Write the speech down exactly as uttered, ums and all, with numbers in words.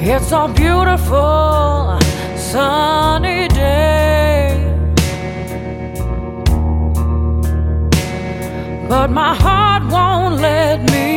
It's a beautiful sunny day, but my heart won't let me